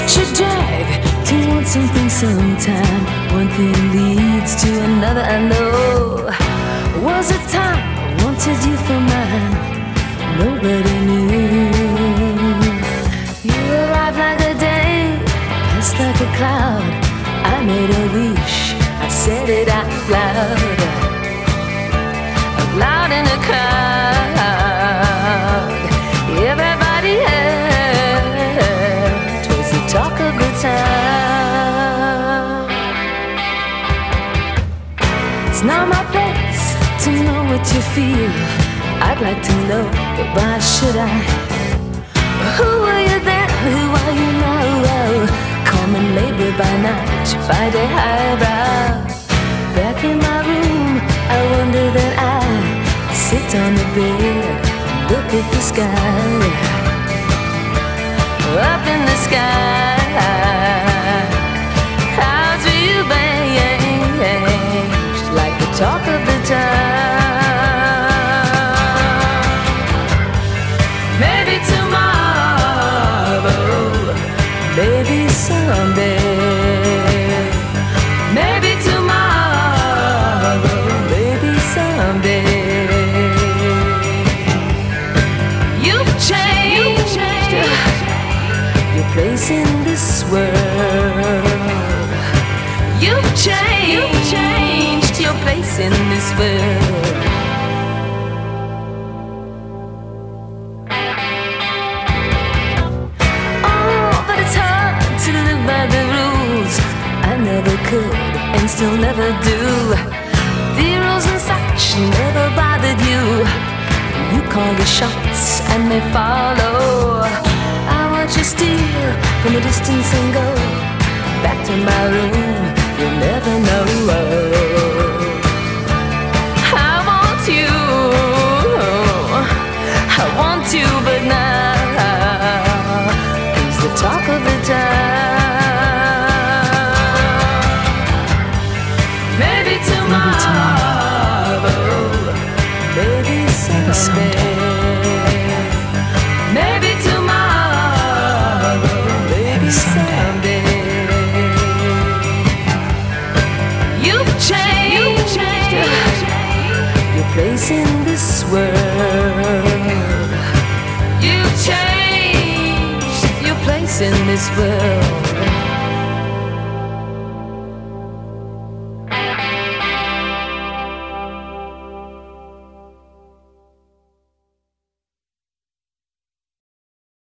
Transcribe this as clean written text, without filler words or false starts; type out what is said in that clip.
should drag to want something sometime. One thing leads to another, I know. Was it time I wanted you for mine? Nobody knew. You arrived like a day, passed like a cloud. I made a wish, I said it out loud. Out loud in a crowd. Everybody else was the talk of the town. It's not my place to know what you feel. I'd like to know, but why should I? Who were you then? Who are you now? Common labor by night, by day highbrow. Back in my room, I wonder that I sit on the bed, look at the sky. Up in the sky, clouds rearranged like the talk of the town. Maybe tomorrow, maybe someday. Maybe tomorrow, maybe someday. You've changed your place in this world. You've changed your place in this world. Oh, but it's hard to live by the rules. I never could and still never do. The rules and such never bothered you. You call the shots and they follow. I watch you steal from a distance and go back to my room. You'll never know. I want you, I want you, but now who's the talk of the town? Maybe tomorrow, maybe someday. Maybe tomorrow, maybe someday. You've changed your place in this world. You've changed your place in this world.